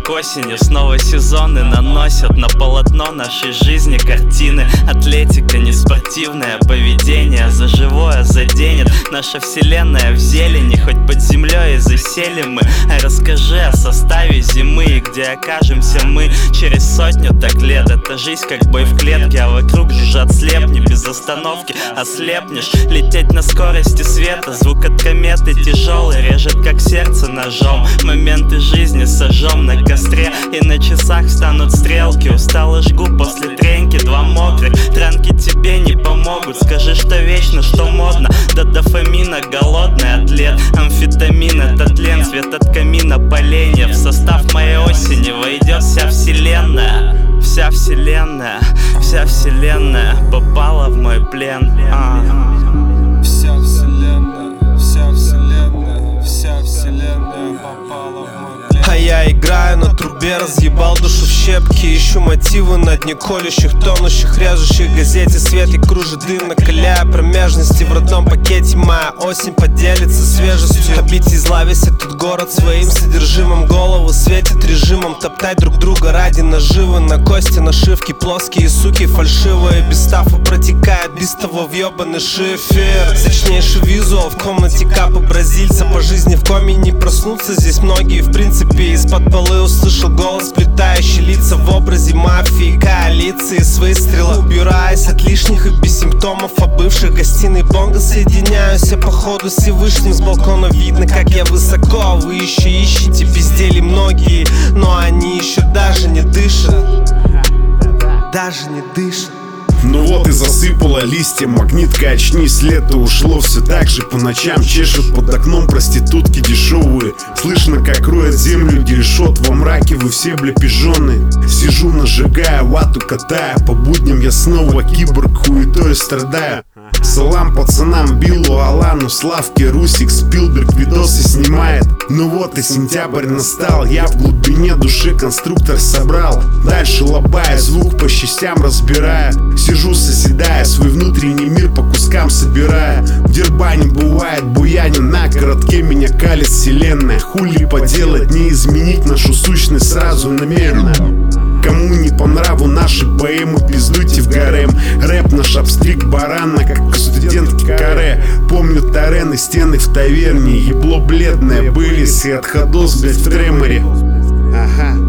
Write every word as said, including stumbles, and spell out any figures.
как осенью снова сезоны наносят на полотно нашей жизни картины. Атлетика, неспортивное поведение, за живое заденет. Наша вселенная в зелени, хоть под землей и засели мы. А расскажи о составе зимы и где окажемся мы через сотню так лет. Это жизнь как бой в клетке, а вокруг жужжат слепни. Без остановки ослепнешь, лететь на скорости света. Звук от кометы тяжелый, режет как сердце ножом. Моменты жизни сожжем на костре, и на часах встанут стрелки. Устало жгу после треньки, два мокрых транки тебе не помогут. Скажи, что вечно, что модно, до дофамина голодный атлет. Амфетамин — это тлен, свет от камина поленья. В состав моей осени войдет вся вселенная. Вся вселенная, вся вселенная попала в мой плен. а. Вся вселенная, вся вселенная, вся вселенная попала в мой плен. А я играю на трубе, разъебал душу в щепки. Ищу мотивы на дне колющих, тонущих, режущих газете. Свет и кружит дым, накаляя промежности. В родном пакете моя осень поделится свежестью. Обить зла весь этот город своим содержимым. Голову светит режимом, топтать друг друга ради наживы. На кости нашивки плоские, суки фальшивые. Без стафа протекает, без того въебаный шифер. Сочнейший визуал в комнате капы бразильца. По жизни в коме не проснуться здесь многие. В принципе из-под полы услышал голос, сплетающий лица в образе мафии, коалиции с выстрела. Убираясь от лишних и без симптомов, а бывших гостиной бонго соединяюсь я по ходу с Всевышним. С балкона видно, как я высоко. Вы еще ищете безделье многие, но они еще даже не дышат. Даже не дышат. Ну вот и засыпало листья, магнитка, очнись, лето ушло. Все так же по ночам чешут под окном проститутки дешевые. Слышно, как роют землю, где решет во мраке. Вы все, бля, пижоны. Сижу, нажигая вату, катая. По будням я снова киборг, хуетой страдаю. Салам пацанам, Биллу, Алану, Славке, Русик, Спилберг видосы снимает. Ну вот и сентябрь настал, я в глубине души конструктор собрал. Дальше лобая, звук по частям разбирая. Сижу, соседая, свой внутренний мир по кускам собирая. В дербане бывает буянин, на коротке меня калит вселенная. Хули поделать, не изменить нашу сущность сразу намеренно. Кому не по нраву наши поэмы, пиздуйте в гарем. Рэп наш обстриг барана, как студентки каре. Помню тарены, стены в таверне. Ебло бледное, были и отходос, блять, в треморе. Ага.